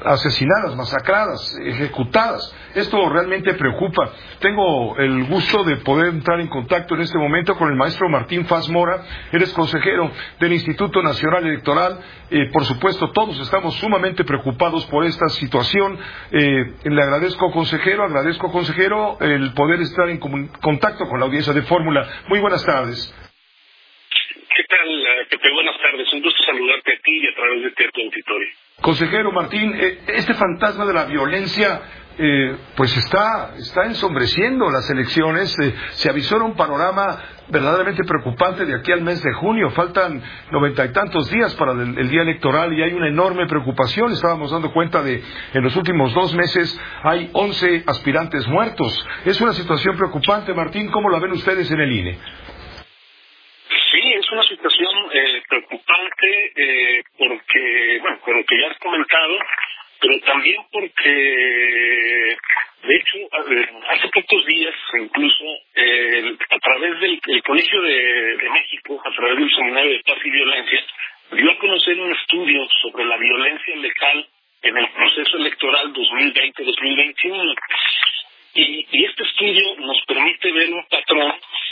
asesinadas, masacradas, ejecutadas. Esto realmente preocupa. Tengo el gusto de poder entrar en contacto en este momento con el maestro Martín Faz Mora. Él es consejero del Instituto Nacional Electoral. Por supuesto, todos estamos sumamente preocupados por esta situación. Le agradezco, consejero, el poder estar en contacto con la audiencia de Fórmula. Muy buenas tardes. ¿Qué tal, Pepe? Buenas tardes. Un gusto saludarte a ti y a través de tu auditorio. Consejero Martín, este fantasma de la violencia pues está ensombreciendo las elecciones. Se avisora un panorama verdaderamente preocupante de aquí al mes de junio. Faltan 90 y tantos días para el día electoral y hay una enorme preocupación. Estábamos dando cuenta en los últimos 2 meses hay 11 aspirantes muertos. Es una situación preocupante, Martín. ¿Cómo la ven ustedes en el INE? Sí, es una situación preocupante porque, bueno, con lo que ya has comentado, pero también porque, de hecho, hace pocos días, incluso, a través del Colegio de México, a través del Seminario de Paz y Violencia, dio a conocer un estudio sobre la violencia letal en el proceso electoral 2020-2021. Y este estudio nos permite ver un patrón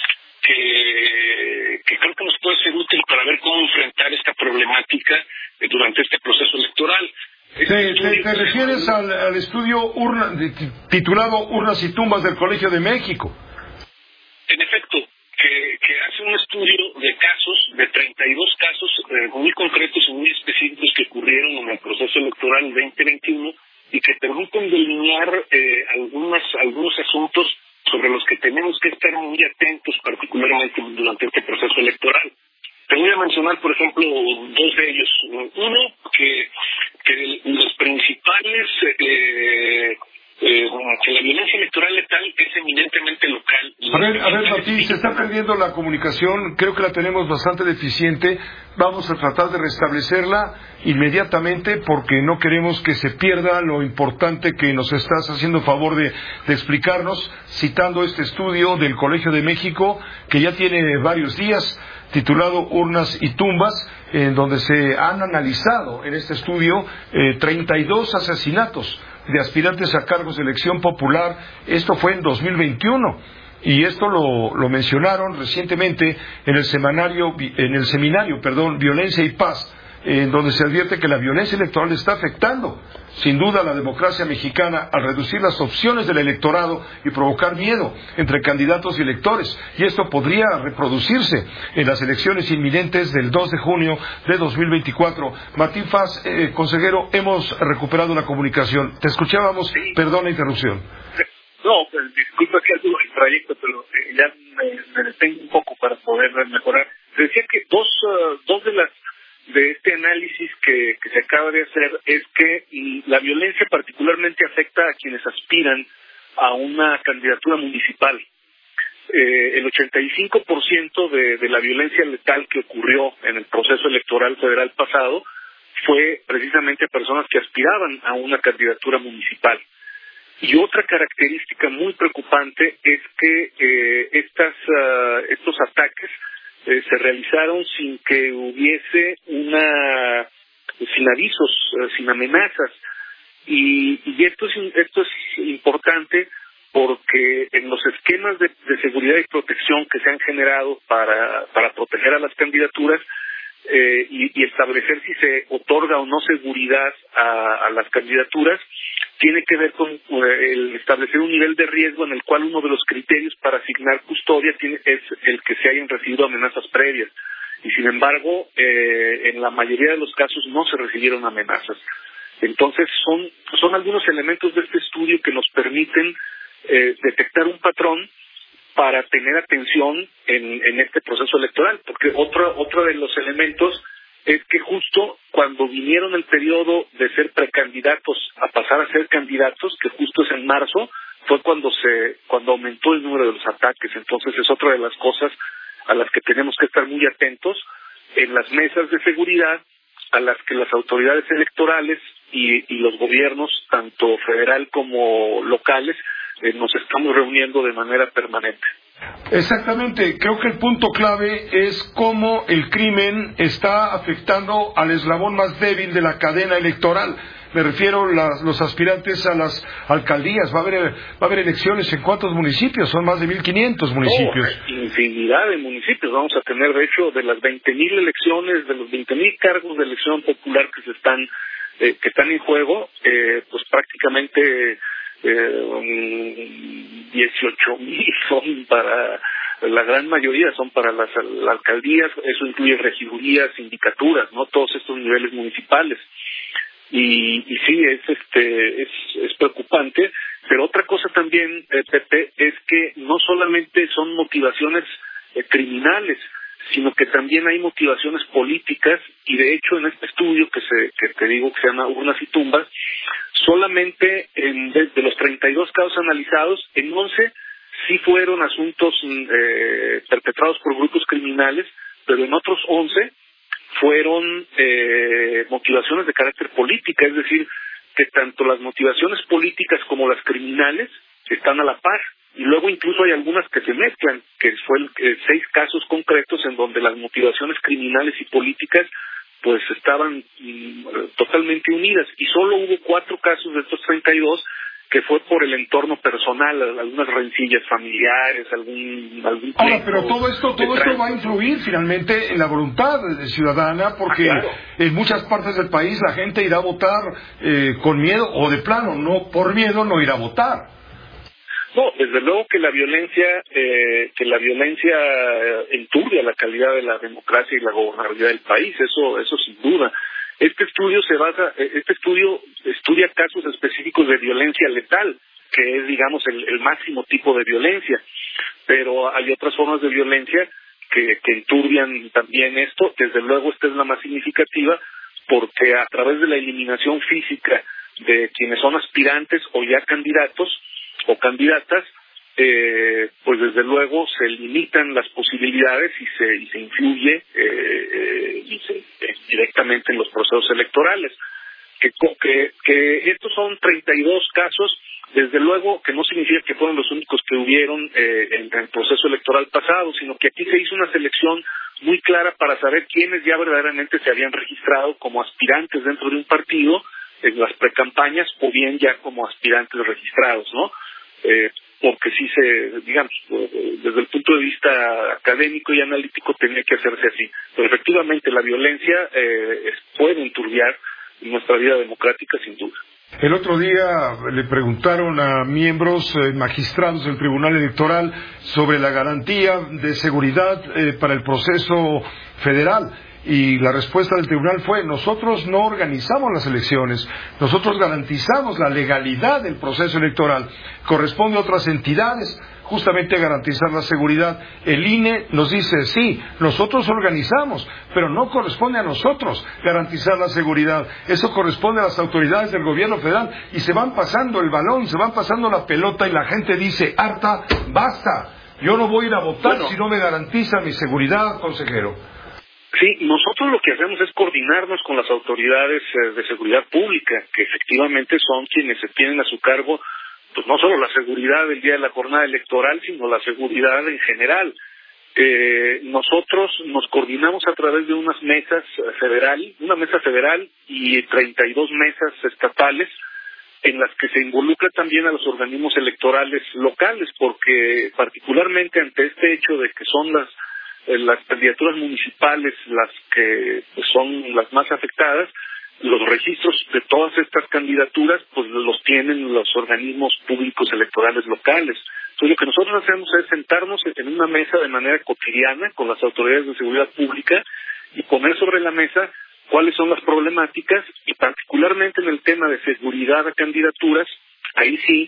que creo que nos puede ser útil para ver cómo enfrentar esta problemática durante este proceso electoral. ¿Te refieres al estudio titulado Urnas y Tumbas del Colegio de México? En efecto, que hace un estudio de casos, de 32 casos muy concretos y muy específicos que ocurrieron en el proceso electoral 2021 y que permiten delinear algunos asuntos sobre los que tenemos que estar muy atentos, particularmente durante este proceso electoral. Te voy a mencionar, por ejemplo, 2 de ellos. Uno, que los principales, que la violencia electoral letal es eminentemente local. A ver, Martín, se está perdiendo la comunicación, creo que la tenemos bastante deficiente. Vamos a tratar de restablecerla inmediatamente porque no queremos que se pierda lo importante que nos estás haciendo favor de explicarnos, citando este estudio del Colegio de México, que ya tiene varios días, titulado Urnas y Tumbas, en donde se han analizado en este estudio 32 asesinatos de aspirantes a cargos de elección popular. Esto fue en 2021 y esto lo mencionaron recientemente en el seminario, Violencia y Paz, en donde se advierte que la violencia electoral está afectando sin duda a la democracia mexicana al reducir las opciones del electorado y provocar miedo entre candidatos y electores, y esto podría reproducirse en las elecciones inminentes del 2 de junio de 2024. Martín Faz, consejero, hemos recuperado la comunicación. Te escuchábamos, sí. Perdón la interrupción. No, pues, disculpa que algo el trayecto, pero ya me detengo un poco para poder mejorar. Te decía que dos de este análisis que se acaba de hacer es que la violencia particularmente afecta a quienes aspiran a una candidatura municipal. El 85% de la violencia letal que ocurrió en el proceso electoral federal pasado fue precisamente personas que aspiraban a una candidatura municipal. Y otra característica muy preocupante es que estos ataques se realizaron sin que hubiese sin avisos, sin amenazas, y esto es importante porque en los esquemas de seguridad y protección que se han generado para proteger a las candidaturas y establecer si se otorga o no seguridad a las candidaturas, tiene que ver con el establecer un nivel de riesgo en el cual uno de los criterios para asignar custodia es el que se hayan recibido amenazas previas. Y sin embargo, en la mayoría de los casos no se recibieron amenazas. Entonces, son algunos elementos de este estudio que nos permiten detectar un patrón para tener atención en este proceso electoral, porque otro de los elementos es que justo cuando vinieron el periodo de ser precandidatos a pasar a ser candidatos, que justo es en marzo, fue cuando aumentó el número de los ataques. Entonces es otra de las cosas a las que tenemos que estar muy atentos en las mesas de seguridad, a las que las autoridades electorales y los gobiernos, tanto federal como locales, nos estamos reuniendo de manera permanente. Exactamente, creo que el punto clave es cómo el crimen está afectando al eslabón más débil de la cadena electoral. Me refiero los aspirantes a las alcaldías. Va a haber elecciones en ¿cuántos municipios? Son más de 1.500 municipios. Infinidad de municipios. Vamos a tener, de hecho, de las 20.000 elecciones, de los 20.000 cargos de elección popular que están en juego, pues prácticamente 18.000 son para, la gran mayoría son para las alcaldías. Eso incluye regidurías, sindicaturas, ¿no? Todos estos niveles municipales. Y sí, es preocupante. Pero otra cosa también, Pepe, es que no solamente son motivaciones criminales, sino que también hay motivaciones políticas. Y de hecho, en este estudio que te digo que se llama Urnas y Tumbas, solamente de los 32 casos analizados, en 11 sí fueron asuntos perpetrados por grupos criminales, pero en otros 11 fueron motivaciones de carácter política, es decir, que tanto las motivaciones políticas como las criminales están a la par. Y luego incluso hay algunas que se mezclan, que fue 6 casos concretos en donde las motivaciones criminales y políticas pues estaban totalmente unidas, y solo hubo 4 casos de estos 32 que fue por el entorno personal, algunas rencillas familiares, algún Ahora, pero todo esto va a influir finalmente en la voluntad ciudadana, porque claro, en muchas partes del país la gente irá a votar con miedo, o de plano, no por miedo, no irá a votar. No, desde luego que la violencia enturbia la calidad de la democracia y la gobernabilidad del país, eso sin duda. Este estudio estudia casos específicos de violencia letal, que es, digamos, el máximo tipo de violencia, pero hay otras formas de violencia que enturbian también esto. Desde luego esta es la más significativa, porque a través de la eliminación física de quienes son aspirantes o ya candidatos o candidatas, pues desde luego se limitan las posibilidades y se influye directamente en los procesos electorales. Que estos son 32 casos, desde luego que no significa que fueron los únicos que hubieron en el proceso electoral pasado, sino que aquí se hizo una selección muy clara para saber quiénes ya verdaderamente se habían registrado como aspirantes dentro de un partido en las precampañas, o bien ya como aspirantes registrados, ¿no? Porque sí digamos, desde el punto de vista académico y analítico tenía que hacerse así. Pero efectivamente la violencia puede enturbiar nuestra vida democrática, sin duda. El otro día le preguntaron a miembros magistrados del Tribunal Electoral sobre la garantía de seguridad para el proceso federal. Y la respuesta del tribunal fue: nosotros no organizamos las elecciones, nosotros garantizamos la legalidad del proceso electoral. Corresponde a otras entidades justamente garantizar la seguridad. El INE nos dice: sí, nosotros organizamos, pero no corresponde a nosotros garantizar la seguridad. Eso corresponde a las autoridades del gobierno federal. Y se van pasando el balón, se van pasando la pelota, y la gente dice: harta, basta, yo no voy a ir a votar si no me garantiza mi seguridad, consejero. Sí, nosotros lo que hacemos es coordinarnos con las autoridades de seguridad pública, que efectivamente son quienes se tienen a su cargo, pues no solo la seguridad del día de la jornada electoral, sino la seguridad en general. Nosotros nos coordinamos a través de una mesa federal y 32 mesas estatales, en las que se involucra también a los organismos electorales locales, porque particularmente ante este hecho de que son las candidaturas municipales las que pues, son las más afectadas, los registros de todas estas candidaturas pues los tienen los organismos públicos electorales locales. Entonces lo que nosotros hacemos es sentarnos en una mesa de manera cotidiana con las autoridades de seguridad pública y poner sobre la mesa cuáles son las problemáticas, y particularmente en el tema de seguridad a candidaturas, ahí sí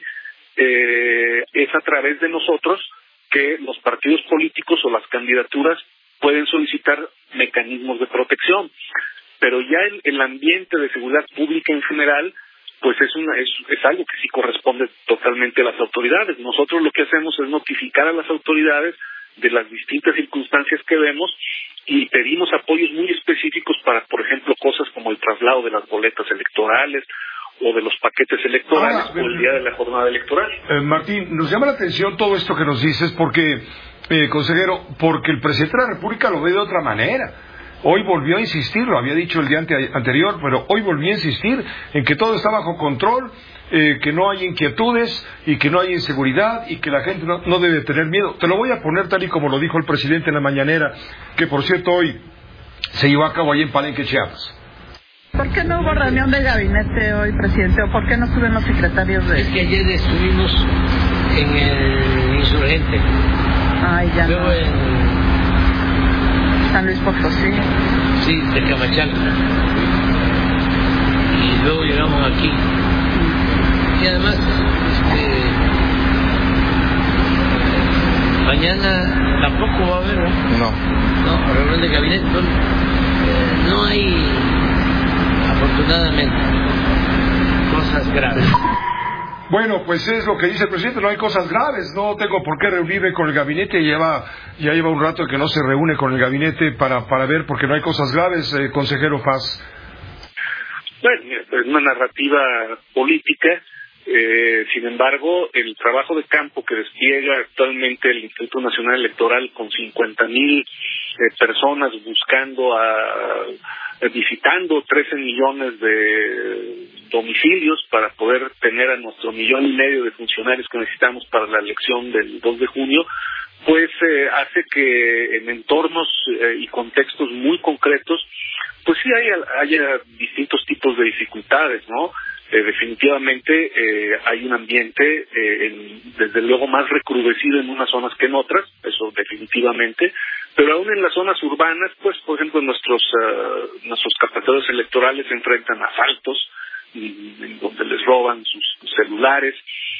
es a través de nosotros que los partidos políticos o las candidaturas pueden solicitar mecanismos de protección. Pero ya el ambiente de seguridad pública en general, pues es algo que sí corresponde totalmente a las autoridades. Nosotros lo que hacemos es notificar a las autoridades de las distintas circunstancias que vemos y pedimos apoyos muy específicos para, por ejemplo, cosas como el traslado de las boletas electorales o de los paquetes electorales o el día de la jornada electoral. Martín, nos llama la atención todo esto que nos dices porque, consejero, porque el presidente de la República lo ve de otra manera. hoy volvió a insistir, lo había dicho el día anterior, pero hoy volvió a insistir en que todo está bajo control, que no hay inquietudes y que no hay inseguridad y que la gente no debe tener miedo. Te lo voy a poner tal y como lo dijo el presidente en la mañanera, que por cierto hoy se llevó a cabo ahí en Palenque, Chiapas. ¿Por qué no hubo reunión de gabinete hoy, presidente? ¿O por qué no suben los secretarios de...? Es que ayer estuvimos en el Insurgente. Ay, ya luego no. En San Luis Potosí. Sí, de Camachalco. Y luego llegamos aquí. Y además, mañana tampoco va a haber, ¿no? No, reunión de gabinete. No hay, afortunadamente, cosas graves. Bueno, pues es lo que dice el presidente, no hay cosas graves, no tengo por qué reunirme con el gabinete, ya lleva un rato que no se reúne con el gabinete para ver, porque no hay cosas graves, consejero Faz. Bueno, es una narrativa política, sin embargo, el trabajo de campo que despliega actualmente el Instituto Nacional Electoral con 50,000 personas buscando visitando 13 millones de domicilios para poder tener a nuestro 1,5 millones de funcionarios que necesitamos para la elección del 2 de junio, pues hace que en entornos y contextos muy concretos, pues sí haya distintos tipos de dificultades, ¿no? Definitivamente hay un ambiente desde luego más recrudecido en unas zonas que en otras, eso definitivamente, pero aún en las zonas urbanas, pues por ejemplo nuestros captadores electorales se enfrentan a asaltos, en donde les roban sus celulares,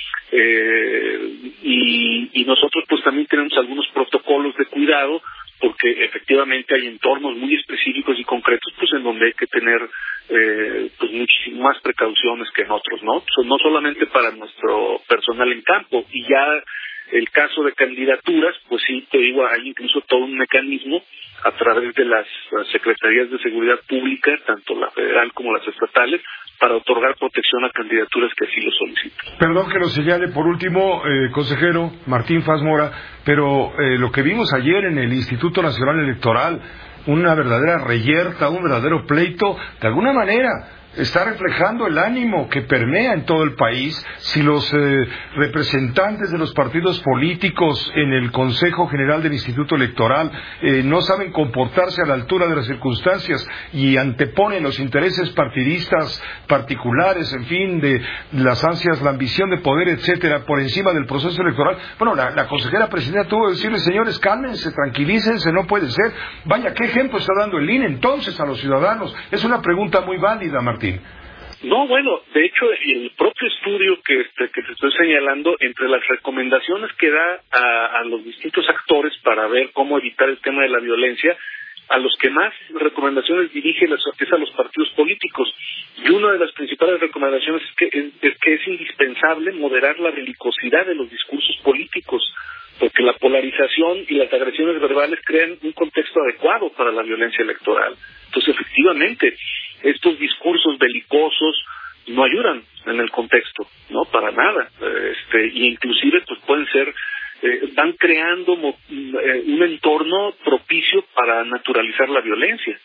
y nosotros pues también tenemos algunos protocolos de cuidado, porque efectivamente hay entornos muy específicos y concretos pues en donde hay que tener pues muchísimas más precauciones que en otros, ¿no? No solamente para nuestro personal en campo, y ya el caso de candidaturas, pues sí, te digo, hay incluso todo un mecanismo a través de las Secretarías de Seguridad Pública, tanto la federal como las estatales, para otorgar protección a candidaturas que así lo soliciten. Perdón que lo señale por último, consejero Martín Faz Mora, pero lo que vimos ayer en el Instituto Nacional Electoral, una verdadera reyerta, un verdadero pleito, de alguna manera está reflejando el ánimo que permea en todo el país. Si los representantes de los partidos políticos en el Consejo General del Instituto Electoral no saben comportarse a la altura de las circunstancias y anteponen los intereses partidistas particulares, en fin, de las ansias, la ambición de poder, etcétera, por encima del proceso electoral, bueno, la consejera presidenta tuvo que decirle, señores, cálmense, tranquilícense, no puede ser. Vaya, ¿qué ejemplo está dando el INE entonces a los ciudadanos? Es una pregunta muy válida, Martín. No, bueno, de hecho, el propio estudio que te estoy señalando, entre las recomendaciones que da a los distintos actores para ver cómo evitar el tema de la violencia, a los que más recomendaciones dirige es a los partidos políticos. Y una de las principales recomendaciones es que es indispensable moderar la belicosidad de los discursos políticos, porque la polarización y las agresiones verbales crean un contexto adecuado para la violencia electoral. Entonces, efectivamente, estos discursos belicosos no ayudan en el contexto, no, para nada, y inclusive pues pueden ser, van creando un entorno propicio para naturalizar la violencia.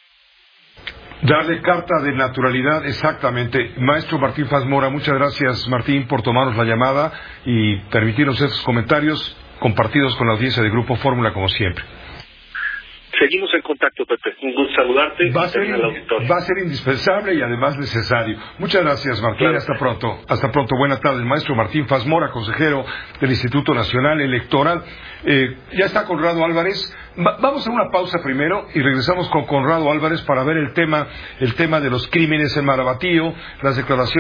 Darle carta de naturalidad, exactamente. Maestro Martín Faz Mora, muchas gracias, Martín, por tomarnos la llamada y permitirnos estos comentarios compartidos con la audiencia de Grupo Fórmula, como siempre. Seguimos en contacto, Pepe. Un gusto saludarte. Va a ser indispensable y además necesario. Muchas gracias, Martín. Claro. Hasta pronto. Hasta pronto. Buenas tardes. Maestro Martín Faz Mora, consejero del Instituto Nacional Electoral. Ya está Conrado Álvarez. Vamos a una pausa primero y regresamos con Conrado Álvarez para ver el tema de los crímenes en Marabatío, las declaraciones